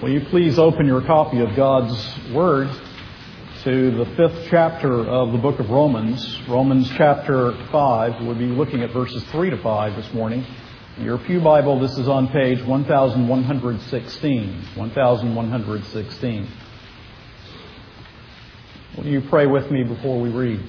Will you please open your copy of God's Word to the 5th chapter of the book of Romans, Romans chapter 5. We'll be looking at verses 3 to 5 this morning. In your Pew Bible, this is on page 1116. 1116. Will you pray with me before we read?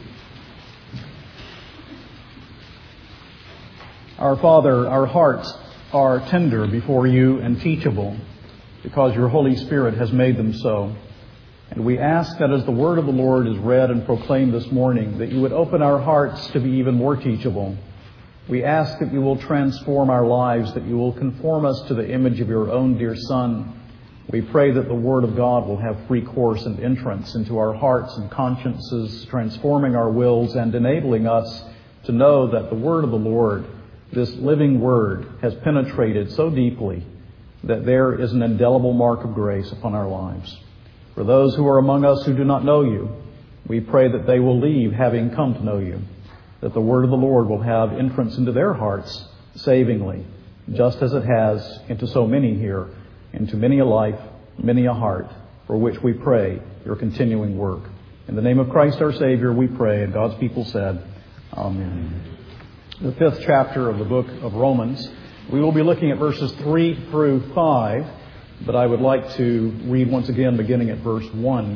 Our Father, our hearts are tender before you and teachable, because your Holy Spirit has made them so. And we ask that as the word of the Lord is read and proclaimed this morning, that you would open our hearts to be even more teachable. We ask that you will transform our lives, that you will conform us to the image of your own dear Son. We pray that the Word of God will have free course and entrance into our hearts and consciences, transforming our wills and enabling us to know that the Word of the Lord, this living Word, has penetrated so deeply that there is an indelible mark of grace upon our lives. For those who are among us who do not know you, we pray that they will leave having come to know you, that the word of the Lord will have entrance into their hearts savingly, just as it has into so many here, into many a life, many a heart, for which we pray your continuing work. In the name of Christ our Savior we pray, and God's people said, Amen. The 5th chapter of the book of Romans. We will be looking at verses 3 through 5, but I would like to read once again beginning at verse 1.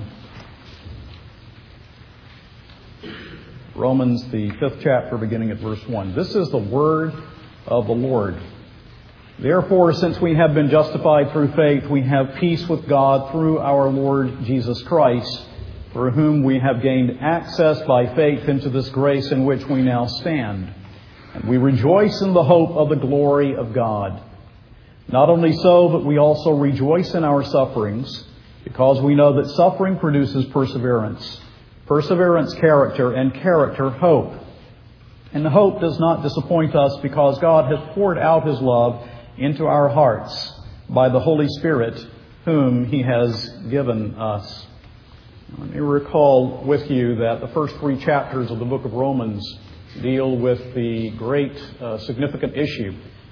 Romans, the 5th chapter, beginning at verse 1. This is the word of the Lord. Therefore, since we have been justified through faith, we have peace with God through our Lord Jesus Christ, for whom we have gained access by faith into this grace in which we now stand. And we rejoice in the hope of the glory of God. Not only so, but we also rejoice in our sufferings, because we know that suffering produces perseverance. Perseverance, character, and character, hope. And hope does not disappoint us, because God has poured out His love into our hearts by the Holy Spirit, whom He has given us. Let me recall with you that the first 3 chapters of the book of Romans deal with the great significant issue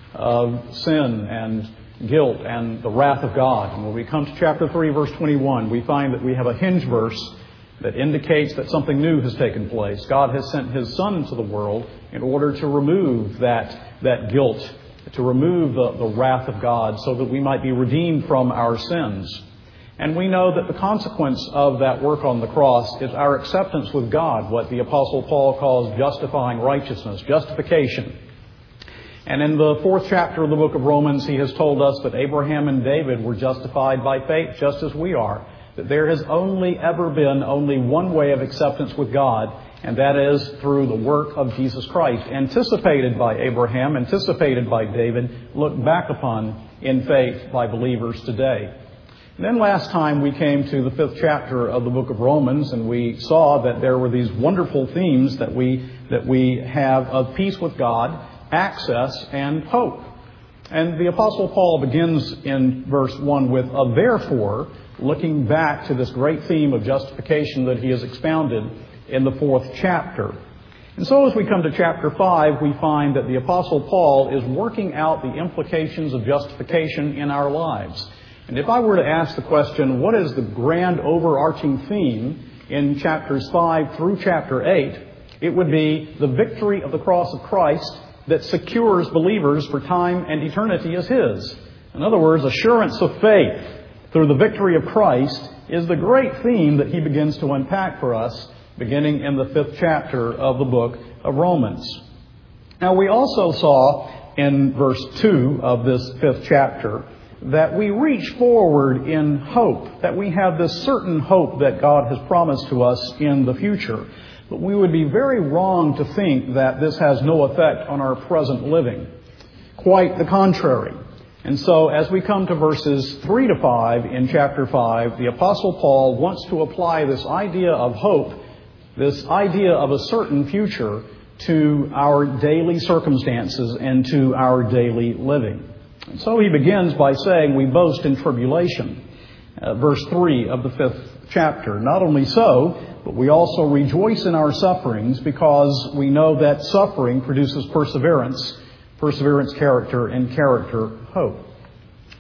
of sin and guilt and the wrath of God. And when we come to chapter 3, verse 21, we find that we have a hinge verse that indicates that something new has taken place. God has sent His Son into the world in order to remove that guilt, to remove the wrath of God, so that we might be redeemed from our sins. And we know that the consequence of that work on the cross is our acceptance with God, what the Apostle Paul calls justifying righteousness, justification. And in the 4th chapter of the book of Romans, he has told us that Abraham and David were justified by faith just as we are. That there has only ever been only one way of acceptance with God, and that is through the work of Jesus Christ, anticipated by Abraham, anticipated by David, looked back upon in faith by believers today. And then last time we came to the 5th chapter of the book of Romans, and we saw that there were these wonderful themes that we have of peace with God, access, and hope. And the Apostle Paul begins in verse 1 with a therefore, looking back to this great theme of justification that he has expounded in the 4th chapter. And so as we come to chapter 5, we find that the Apostle Paul is working out the implications of justification in our lives. And if I were to ask the question, what is the grand overarching theme in chapters 5 through chapter 8, it would be the victory of the cross of Christ that secures believers for time and eternity as His. In other words, assurance of faith through the victory of Christ is the great theme that he begins to unpack for us, beginning in the 5th chapter of the book of Romans. Now, we also saw in verse 2 of this 5th chapter that we reach forward in hope, that we have this certain hope that God has promised to us in the future. But we would be very wrong to think that this has no effect on our present living. Quite the contrary. And so as we come to verses 3 to 5 in chapter 5, the Apostle Paul wants to apply this idea of hope, this idea of a certain future, to our daily circumstances and to our daily living. And so he begins by saying we boast in tribulation. Verse 3 of the 5th chapter. Not only so, but we also rejoice in our sufferings, because we know that suffering produces perseverance, perseverance, character, and character, hope.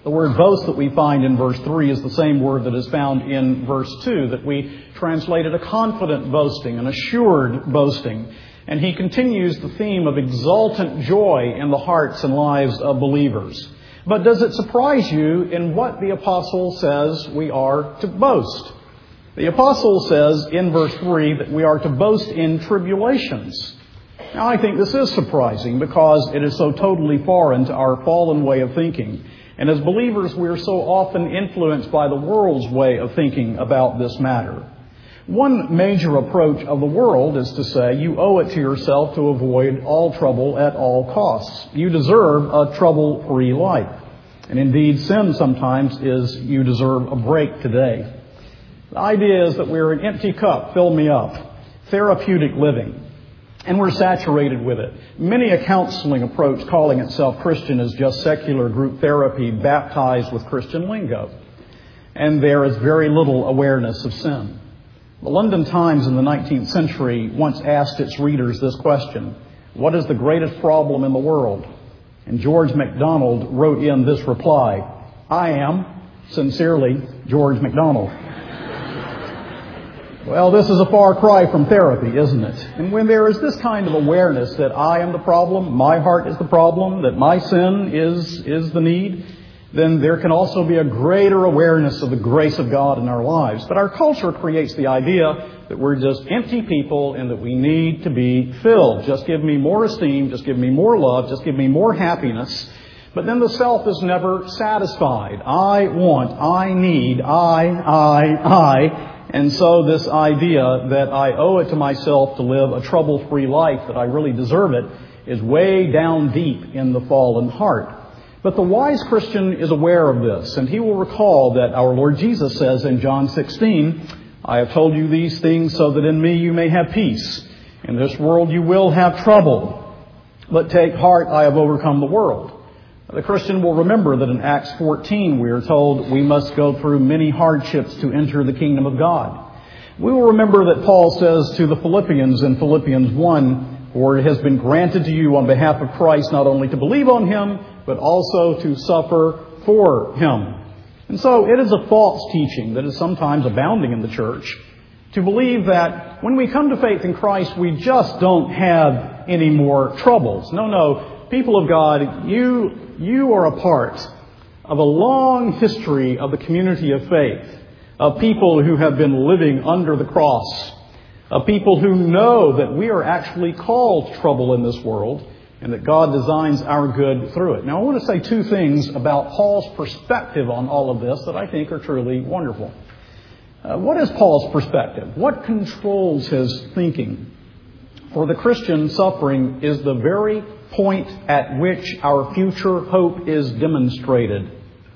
The word boast that we find in verse 3 is the same word that is found in verse 2, that we translated a confident boasting, an assured boasting. And he continues the theme of exultant joy in the hearts and lives of believers. But does it surprise you in what the apostle says we are to boast? The apostle says in verse 3 that we are to boast in tribulations. Now, I think this is surprising because it is so totally foreign to our fallen way of thinking. And as believers, we are so often influenced by the world's way of thinking about this matter. One major approach of the world is to say you owe it to yourself to avoid all trouble at all costs. You deserve a trouble-free life. And indeed, sin sometimes is you deserve a break today. The idea is that we're an empty cup, fill me up, therapeutic living. And we're saturated with it. Many a counseling approach calling itself Christian is just secular group therapy baptized with Christian lingo. And there is very little awareness of sin. The London Times in the 19th century once asked its readers this question: what is the greatest problem in the world? And George MacDonald wrote in this reply: I am, sincerely, George MacDonald. Well, this is a far cry from therapy, isn't it? And when there is this kind of awareness that I am the problem, my heart is the problem, that my sin is the need, then there can also be a greater awareness of the grace of God in our lives. But our culture creates the idea that we're just empty people and that we need to be filled. Just give me more esteem, just give me more love, just give me more happiness. But then the self is never satisfied. I want, I need, I. And so this idea that I owe it to myself to live a trouble-free life, that I really deserve it, is way down deep in the fallen heart. But the wise Christian is aware of this, and he will recall that our Lord Jesus says in John 16, I have told you these things so that in me you may have peace. In this world you will have trouble, but take heart, I have overcome the world. The Christian will remember that in Acts 14 we are told we must go through many hardships to enter the kingdom of God. We will remember that Paul says to the Philippians in Philippians 1, for it has been granted to you on behalf of Christ not only to believe on Him, but also to suffer for Him. And so it is a false teaching that is sometimes abounding in the church to believe that when we come to faith in Christ, we just don't have any more troubles. No. People of God, you are a part of a long history of the community of faith, of people who have been living under the cross, of people who know that we are actually called trouble in this world and that God designs our good through it. Now, I want to say two things about Paul's perspective on all of this that I think are truly wonderful. What is Paul's perspective? What controls his thinking? For the Christian, suffering is the very point at which our future hope is demonstrated.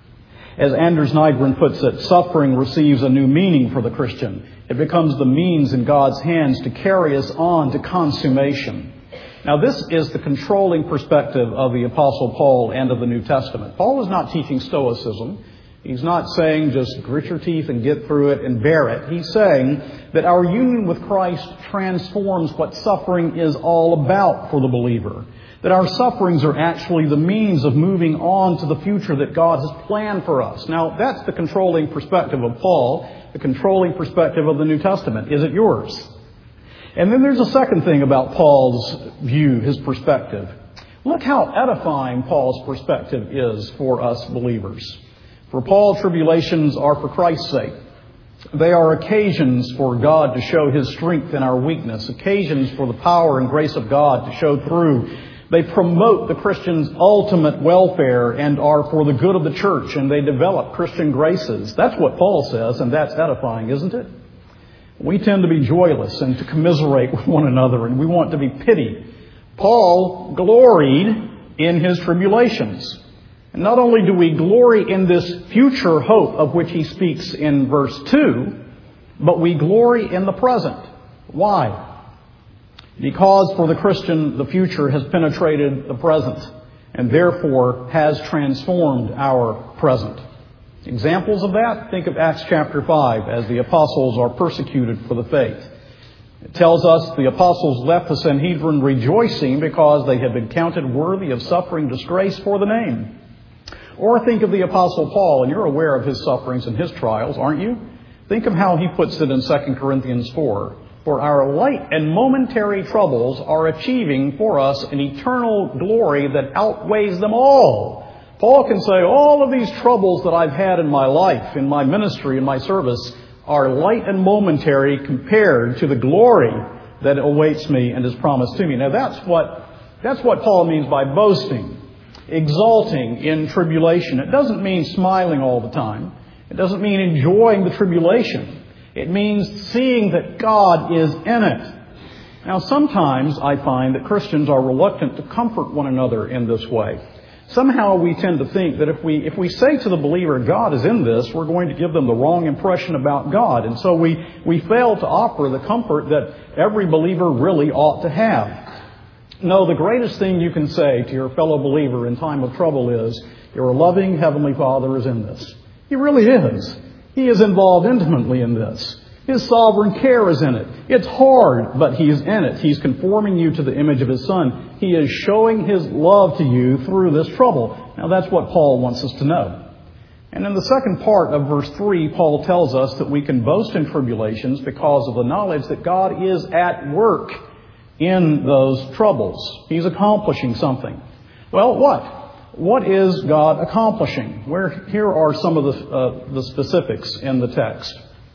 As Anders Nygren puts it, suffering receives a new meaning for the Christian. It becomes the means in God's hands to carry us on to consummation. Now, this is the controlling perspective of the Apostle Paul and of the New Testament. Paul is not teaching Stoicism. He's not saying just grit your teeth and get through it and bear it. He's saying that our union with Christ transforms what suffering is all about for the believer. That our sufferings are actually the means of moving on to the future that God has planned for us. Now, that's the controlling perspective of Paul, the controlling perspective of the New Testament. Is it yours? And then there's a second thing about Paul's view, his perspective. Look how edifying Paul's perspective is for us believers. For Paul, tribulations are for Christ's sake. They are occasions for God to show His strength in our weakness, occasions for the power and grace of God to show through. They promote the Christian's ultimate welfare and are for the good of the church, and they develop Christian graces. That's what Paul says, and that's edifying, isn't it? We tend to be joyless and to commiserate with one another, and we want to be pitied. Paul gloried in his tribulations. And not only do we glory in this future hope of which he speaks in verse 2, but we glory in the present. Why? Because for the Christian, the future has penetrated the present and therefore has transformed our present. Examples of that, think of Acts chapter 5 as the apostles are persecuted for the faith. It tells us the apostles left the Sanhedrin rejoicing because they had been counted worthy of suffering disgrace for the name. Or think of the Apostle Paul, and you're aware of his sufferings and his trials, aren't you? Think of how he puts it in 2 Corinthians 4. For our light and momentary troubles are achieving for us an eternal glory that outweighs them all. Paul can say, all of these troubles that I've had in my life, in my ministry, in my service, are light and momentary compared to the glory that awaits me and is promised to me. Now that's what Paul means by boasting, exalting in tribulation. It doesn't mean smiling all the time. It doesn't mean enjoying the tribulation. It means seeing that God is in it. Now sometimes I find that Christians are reluctant to comfort one another in this way. Somehow we tend to think that if we say to the believer, God is in this, we're going to give them the wrong impression about God. And so we fail to offer the comfort that every believer really ought to have. No, the greatest thing you can say to your fellow believer in time of trouble is, your loving Heavenly Father is in this. He really is. He is involved intimately in this. His sovereign care is in it. It's hard, but He's in it. He's conforming you to the image of His Son. He is showing His love to you through this trouble. Now that's what Paul wants us to know. And in the second part of verse 3, Paul tells us that we can boast in tribulations because of the knowledge that God is at work in those troubles. He's accomplishing something. Well, what? What is God accomplishing? Here are some of the specifics in the text.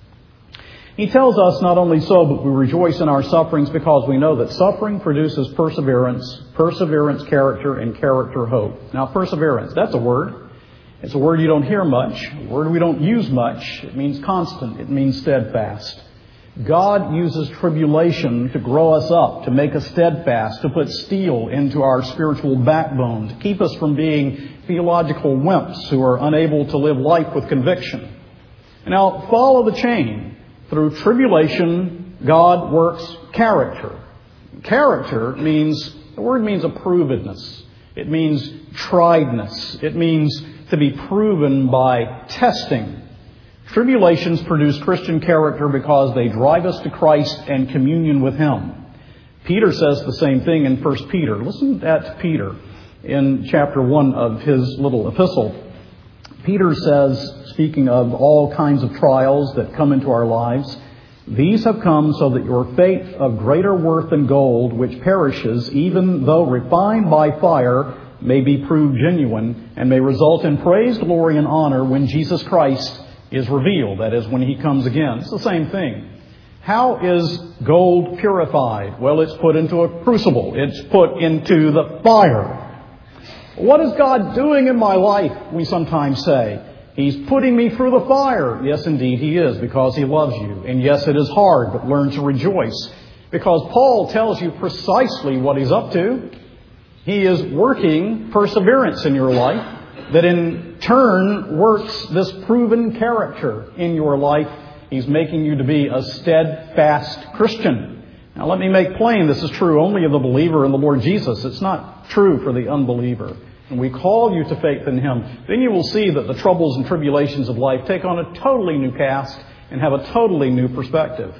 He tells us not only so, but we rejoice in our sufferings because we know that suffering produces perseverance, perseverance character, and character hope. Now perseverance, that's a word. It's a word you don't hear much, a word we don't use much. It means constant. It means steadfast. God uses tribulation to grow us up, to make us steadfast, to put steel into our spiritual backbone, to keep us from being theological wimps who are unable to live life with conviction. Now follow the chain. Through tribulation, God works character. Character means, the word means approvedness. It means triedness. It means to be proven by testing. Tribulations produce Christian character because they drive us to Christ and communion with Him. Peter says the same thing in 1 Peter. Listen to Peter in chapter 1 of his little epistle. Peter says, speaking of all kinds of trials that come into our lives, these have come so that your faith of greater worth than gold, which perishes, even though refined by fire, may be proved genuine and may result in praise, glory, and honor when Jesus Christ is revealed. That is, when He comes again. It's the same thing. How is gold purified? Well, it's put into a crucible. It's put into the fire. What is God doing in my life, we sometimes say? He's putting me through the fire. Yes, indeed, He is, because He loves you. And yes, it is hard, but learn to rejoice. Because Paul tells you precisely what he's up to. He is working perseverance in your life that in turn works this proven character in your life. He's making you to be a steadfast Christian. Now let me make plain, this is true only of the believer in the Lord Jesus. It's not true for the unbeliever. And we call you to faith in Him. Then you will see that the troubles and tribulations of life take on a totally new cast and have a totally new perspective.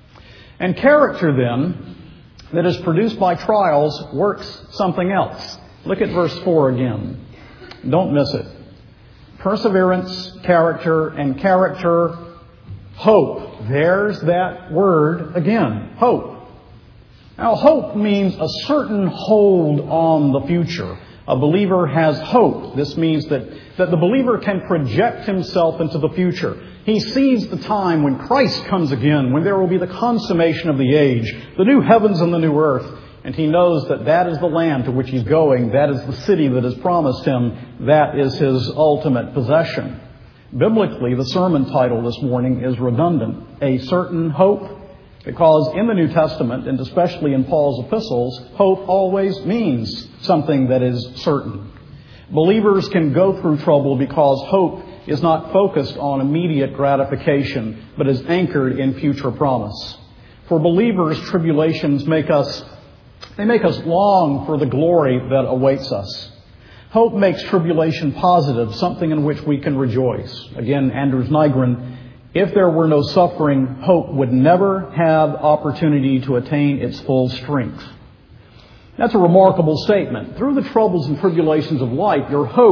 And character then, that is produced by trials, works something else. Look at verse 4 again. Don't miss it. Perseverance, character, and character, hope. There's that word again, hope. Now, hope means a certain hold on the future. A believer has hope. This means that the believer can project himself into the future. He sees the time when Christ comes again, when there will be the consummation of the age, the new heavens and the new earth. And he knows that that is the land to which he's going. That is the city that is promised him. That is his ultimate possession. Biblically, the sermon title this morning is redundant. A certain hope. Because in the New Testament, and especially in Paul's epistles, hope always means something that is certain. Believers can go through trouble because hope is not focused on immediate gratification, but is anchored in future promise. For believers, tribulations make us long for the glory that awaits us. Hope makes tribulation positive, something in which we can rejoice. Again, Anders Nygren, if there were no suffering, hope would never have opportunity to attain its full strength. That's a remarkable statement. Through the troubles and tribulations of life, your hope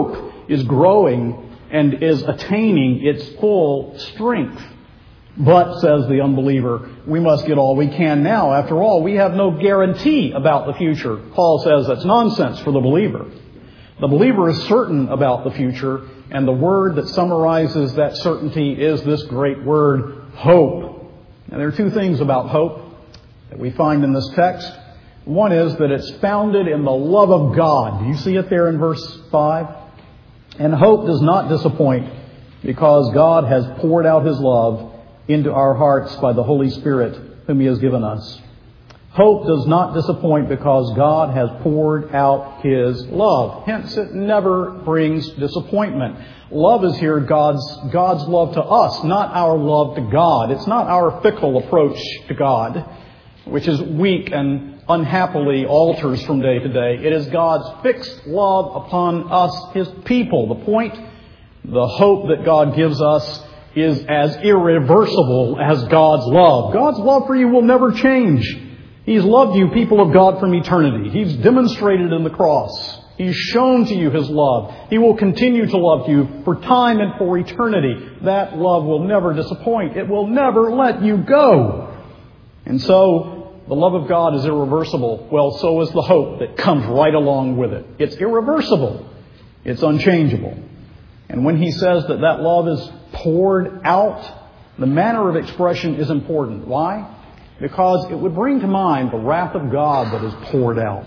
is growing and is attaining its full strength. But, says the unbeliever, we must get all we can now. After all, we have no guarantee about the future. Paul says that's nonsense for the believer. The believer is certain about the future, and the word that summarizes that certainty is this great word, hope. And there are two things about hope that we find in this text. One is that it's founded in the love of God. Do you see it there in verse 5? And hope does not disappoint because God has poured out His love into our hearts by the Holy Spirit whom He has given us. Hope does not disappoint because God has poured out His love. Hence, it never brings disappointment. Love is here God's love to us, not our love to God. It's not our fickle approach to God, which is weak and unhappily alters from day to day. It is God's fixed love upon us, His people. The point, the hope that God gives us is as irreversible as God's love. God's love for you will never change. He's loved you, people of God, from eternity. He's demonstrated in the cross. He's shown to you His love. He will continue to love you for time and for eternity. That love will never disappoint. It will never let you go. And so, the love of God is irreversible. Well, so is the hope that comes right along with it. It's irreversible. It's unchangeable. And when he says that that love is poured out, the manner of expression is important. Why? Because it would bring to mind the wrath of God that is poured out.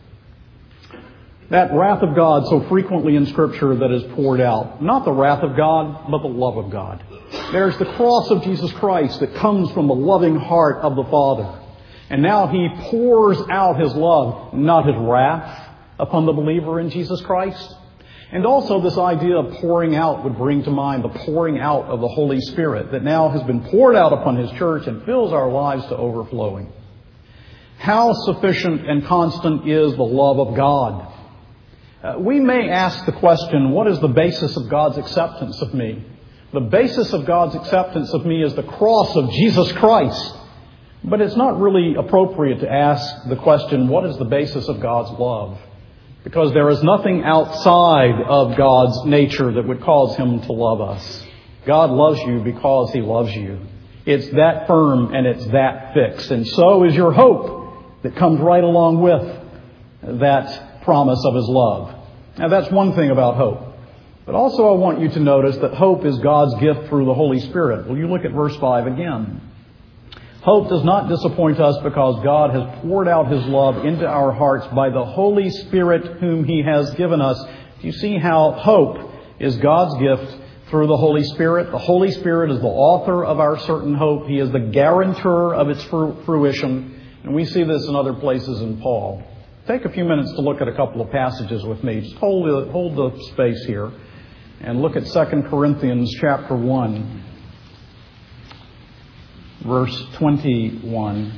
That wrath of God so frequently in Scripture that is poured out. Not the wrath of God, but the love of God. There's the cross of Jesus Christ that comes from the loving heart of the Father. And now He pours out His love, not His wrath, upon the believer in Jesus Christ. And also this idea of pouring out would bring to mind the pouring out of the Holy Spirit that now has been poured out upon His church and fills our lives to overflowing. How sufficient and constant is the love of God? We may ask the question, what is the basis of God's acceptance of me? The basis of God's acceptance of me is the cross of Jesus Christ. But it's not really appropriate to ask the question, what is the basis of God's love? Because there is nothing outside of God's nature that would cause Him to love us. God loves you because He loves you. It's that firm and it's that fixed. And so is your hope that comes right along with that promise of His love. Now that's one thing about hope. But also I want you to notice that hope is God's gift through the Holy Spirit. Will you look at verse 5 again? Hope does not disappoint us because God has poured out His love into our hearts by the Holy Spirit whom He has given us. Do you see how hope is God's gift through the Holy Spirit? The Holy Spirit is the author of our certain hope. He is the guarantor of its fruition. And we see this in other places in Paul. Take a few minutes to look at a couple of passages with me. Just hold the space here and look at 2 Corinthians chapter 1. Verse 21.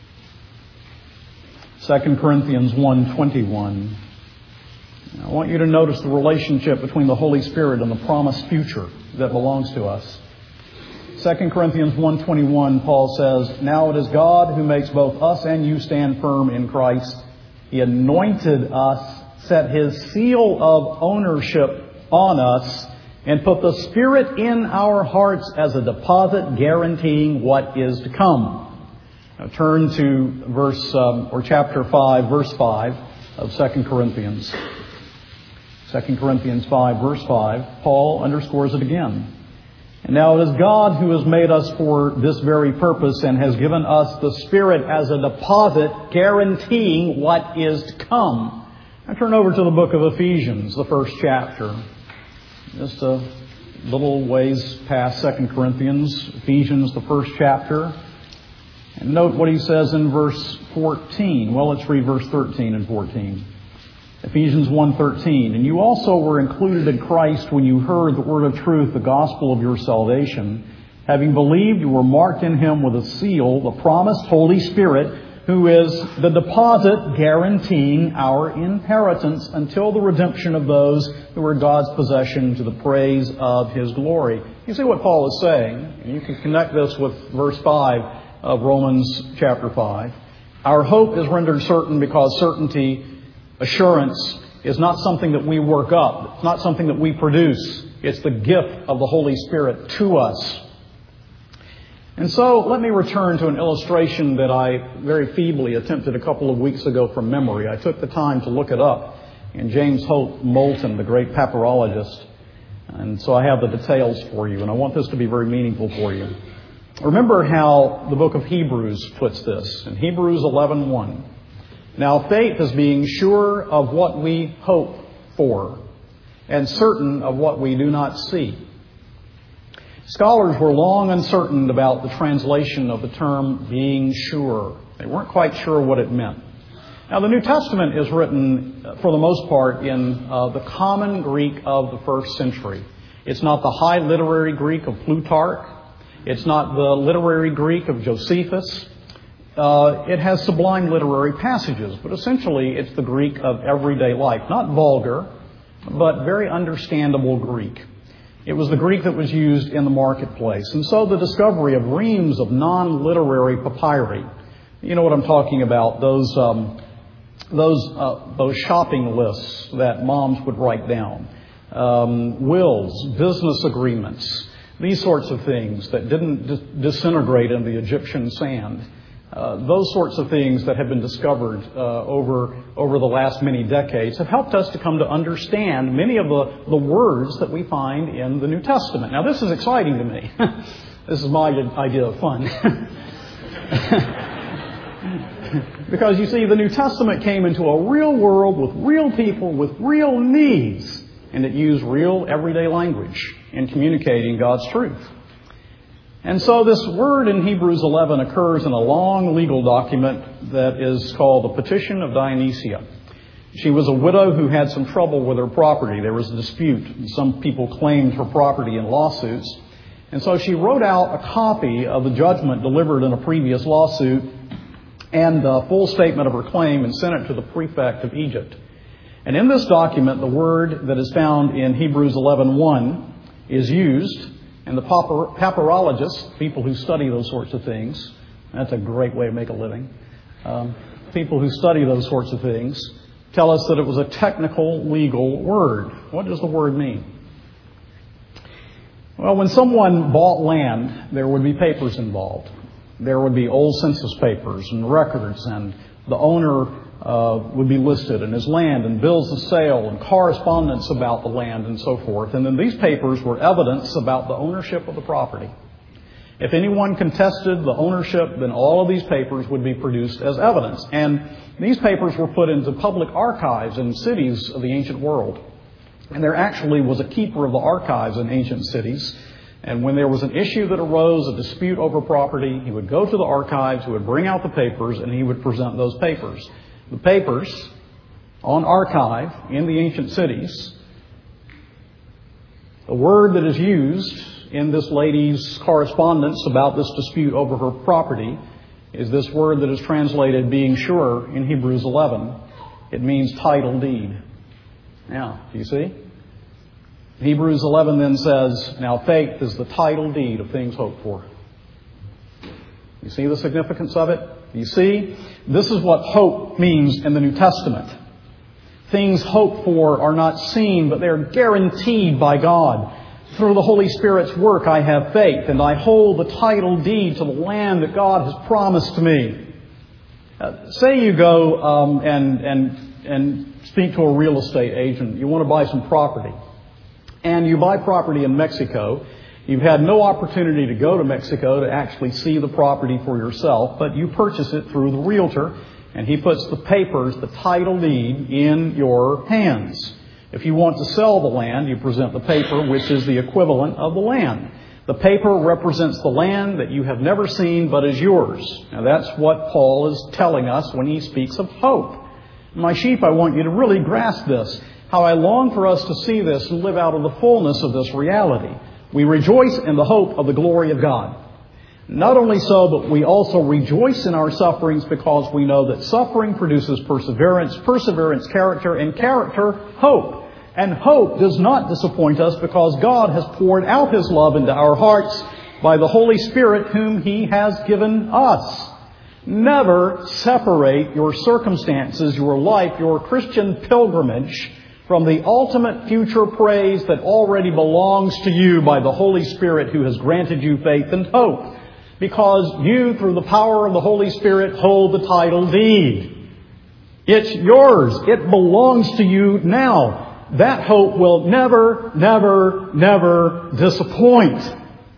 2 Corinthians 1:21. I want you to notice the relationship between the Holy Spirit and the promised future that belongs to us. 2 Corinthians 1:21, Paul says, "Now it is God who makes both us and you stand firm in Christ. He anointed us, set His seal of ownership on us, and put the Spirit in our hearts as a deposit guaranteeing what is to come." Now turn to chapter 5, verse 5 of 2 Corinthians. 2 Corinthians 5, verse 5, Paul underscores it again. "And now it is God who has made us for this very purpose and has given us the Spirit as a deposit guaranteeing what is to come." Now turn over to the book of Ephesians, the first chapter. Just a little ways past 2 Corinthians, Ephesians, the first chapter. And note what he says in verse 14. Well, let's read verse 13 and 14. Ephesians 1:13. "And you also were included in Christ when you heard the word of truth, the gospel of your salvation. Having believed, you were marked in Him with a seal, the promised Holy Spirit, who is the deposit guaranteeing our inheritance until the redemption of those who are God's possession to the praise of His glory." You see what Paul is saying? And you can connect this with verse 5 of Romans chapter 5. Our hope is rendered certain because certainty, assurance, is not something that we work up. It's not something that we produce. It's the gift of the Holy Spirit to us. And so let me return to an illustration that I very feebly attempted a couple of weeks ago from memory. I took the time to look it up in James Holt Moulton, the great papyrologist. And so I have the details for you, and I want this to be very meaningful for you. Remember how the book of Hebrews puts this. In Hebrews 11:1, now faith is being sure of what we hope for and certain of what we do not see. Scholars were long uncertain about the translation of the term being sure. They weren't quite sure what it meant. Now, the New Testament is written, for the most part, in the common Greek of the first century. It's not the high literary Greek of Plutarch. It's not the literary Greek of Josephus. It has sublime literary passages, but essentially it's the Greek of everyday life. Not vulgar, but very understandable Greek. It was the Greek that was used in the marketplace. And so the discovery of reams of non-literary papyri, you know what I'm talking about, those shopping lists that moms would write down, wills, business agreements, these sorts of things that didn't disintegrate in the Egyptian sand. Those sorts of things that have been discovered over the last many decades have helped us to come to understand many of the words that we find in the New Testament. Now, this is exciting to me. This is my idea of fun. Because, you see, the New Testament came into a real world with real people with real needs, and it used real everyday language in communicating God's truth. And so this word in Hebrews 11 occurs in a long legal document that is called the Petition of Dionysia. She was a widow who had some trouble with her property. There was a dispute. Some people claimed her property in lawsuits. And so she wrote out a copy of the judgment delivered in a previous lawsuit and a full statement of her claim and sent it to the prefect of Egypt. And in this document, the word that is found in Hebrews 11:1 is used. And the papyrologists, people who study those sorts of things, that's a great way to make a living. People who study those sorts of things tell us that it was a technical, legal word. What does the word mean? Well, when someone bought land, there would be papers involved. There would be old census papers and records, and the owner would be listed, and his land, and bills of sale, and correspondence about the land, and so forth. And then these papers were evidence about the ownership of the property. If anyone contested the ownership, then all of these papers would be produced as evidence. And these papers were put into public archives in cities of the ancient world. And there actually was a keeper of the archives in ancient cities. And when there was an issue that arose, a dispute over property, he would go to the archives, he would bring out the papers, and he would present those papers. The papers on archive in the ancient cities, the word that is used in this lady's correspondence about this dispute over her property is this word that is translated being sure in Hebrews 11. It means title deed. Now, do you see? Hebrews 11 then says, now faith is the title deed of things hoped for. You see the significance of it? You see, this is what hope means in the New Testament. Things hoped for are not seen, but they're guaranteed by God. Through the Holy Spirit's work, I have faith, and I hold the title deed to the land that God has promised to me. Say you go and speak to a real estate agent. You want to buy some property. And you buy property in Mexico. You've had no opportunity to go to Mexico to actually see the property for yourself, but you purchase it through the realtor, and he puts the papers, the title deed, in your hands. If you want to sell the land, you present the paper, which is the equivalent of the land. The paper represents the land that you have never seen but is yours. Now that's what Paul is telling us when he speaks of hope. My sheep, I want you to really grasp this. How I long for us to see this and live out of the fullness of this reality. We rejoice in the hope of the glory of God. Not only so, but we also rejoice in our sufferings because we know that suffering produces perseverance, perseverance, character, and character, hope. And hope does not disappoint us because God has poured out His love into our hearts by the Holy Spirit whom He has given us. never separate your circumstances, your life, your Christian pilgrimage from the ultimate future praise that already belongs to you by the Holy Spirit who has granted you faith and hope. Because you, through the power of the Holy Spirit, hold the title deed. It's yours. It belongs to you now. That hope will never, never, never disappoint.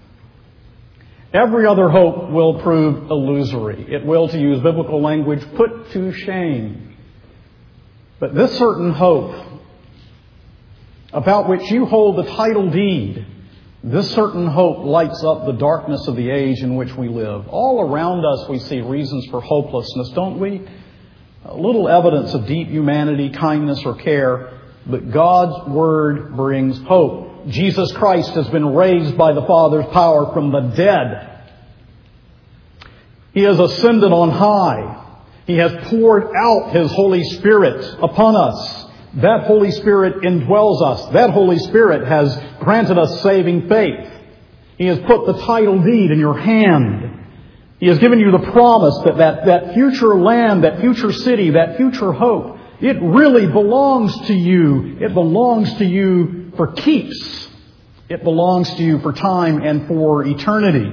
Every other hope will prove illusory. It will, to use biblical language, put to shame. But this certain hope, about which you hold the title deed, this certain hope lights up the darkness of the age in which we live. All around us we see reasons for hopelessness, don't we? A little evidence of deep humanity, kindness, or care. But God's Word brings hope. Jesus Christ has been raised by the Father's power from the dead. He has ascended on high. He has poured out His Holy Spirit upon us. That Holy Spirit indwells us. That Holy Spirit has granted us saving faith. He has put the title deed in your hand. He has given you the promise that future land, that future city, that future hope, it really belongs to you. It belongs to you for keeps. It belongs to you for time and for eternity.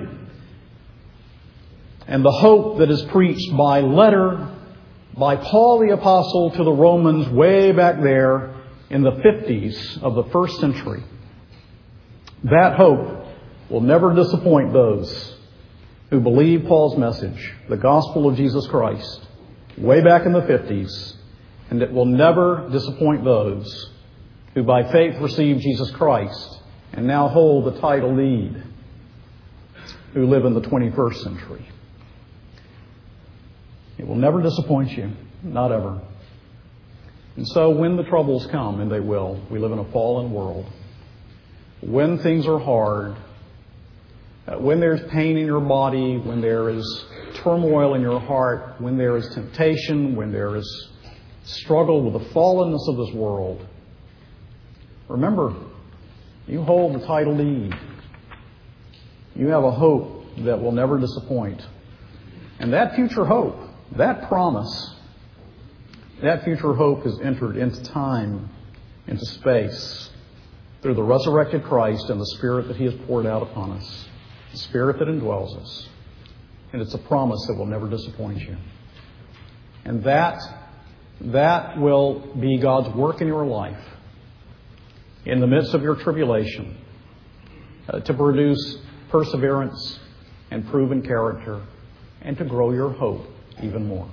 And the hope that is preached by letter by Paul the Apostle to the Romans way back there in the 50s of the first century. That hope will never disappoint those who believe Paul's message, the gospel of Jesus Christ, way back in the 50s, and it will never disappoint those who by faith receive Jesus Christ and now hold the title deed, who live in the 21st century. It will never disappoint you. Not ever. And so when the troubles come, and they will, we live in a fallen world, when things are hard, when there's pain in your body, when there is turmoil in your heart, when there is temptation, when there is struggle with the fallenness of this world, remember, you hold the title deed. You have a hope that will never disappoint. And that future hope, that promise, that future hope has entered into time, into space, through the resurrected Christ and the Spirit that He has poured out upon us, the Spirit that indwells us. And it's a promise that will never disappoint you. And that will be God's work in your life, in the midst of your tribulation, to produce perseverance and proven character, and to grow your hope even more.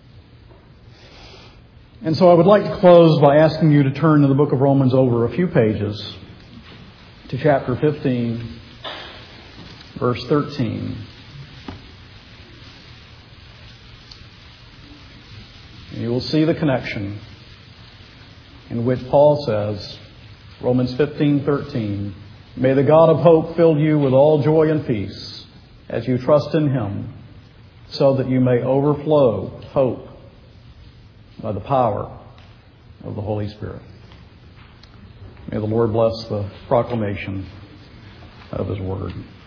And so I would like to close by asking you to turn to the book of Romans over a few pages to chapter 15, verse 13. And you will see the connection in which Paul says, Romans 15:13, "May the God of hope fill you with all joy and peace as you trust in Him, so that you may overflow hope by the power of the Holy Spirit." May the Lord bless the proclamation of His Word.